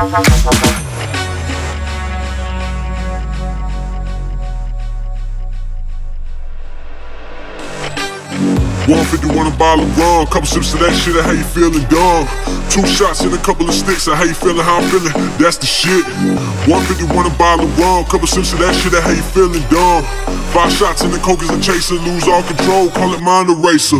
$151 a bottle of rum, couple sips of that shit, how you feeling, dumb? 2 shots and a couple of sticks, how you feeling, how I'm feeling, that's the shit. $151 a bottle of rum, couple sips of that shit, how you feeling, dumb? 5 shots and the coke is a chaser, lose all control, call it mind eraser.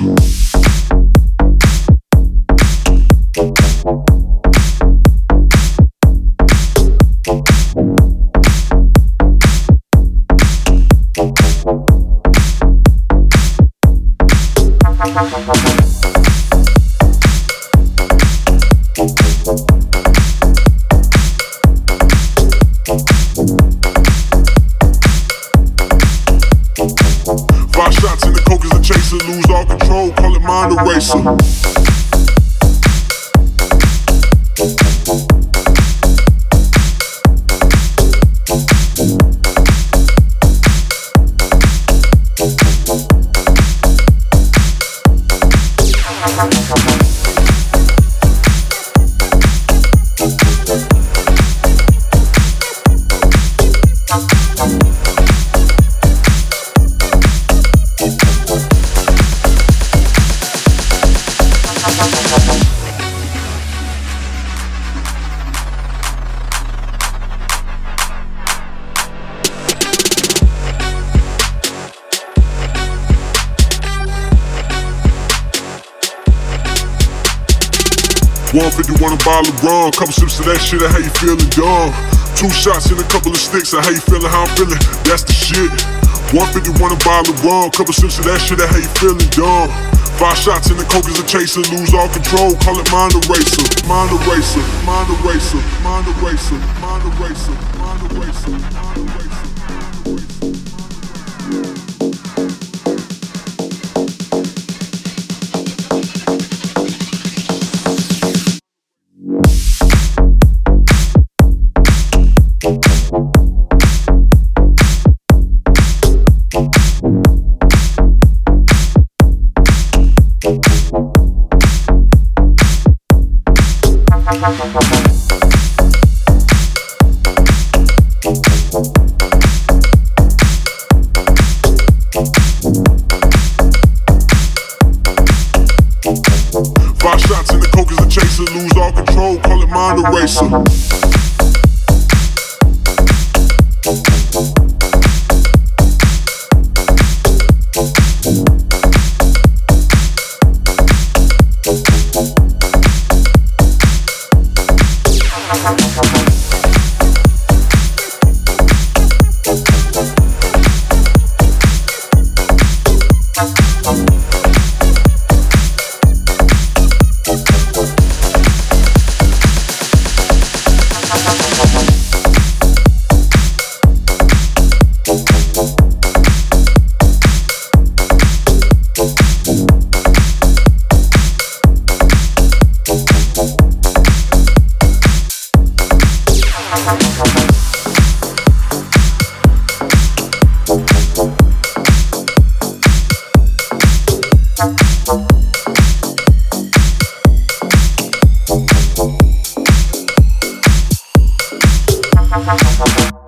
Five shots and the coke is a chaser, lose all control, call it mind eraser. $151 a bottle of rum, couple sips of that shit, how you feeling, dumb? 2 shots and a couple of sticks, how you feeling, how I'm feeling, that's the shit. $151 a bottle of rum, couple sips of that shit, how you feeling, dumb? 5 shots and the coke is a chaser, lose all control, call it mind eraser, mind eraser, mind eraser, mind eraser, mind eraser, mind eraser, mind eraser. Five shots and the coke is a chaser, lose all control, call it mind eraser. Thank you.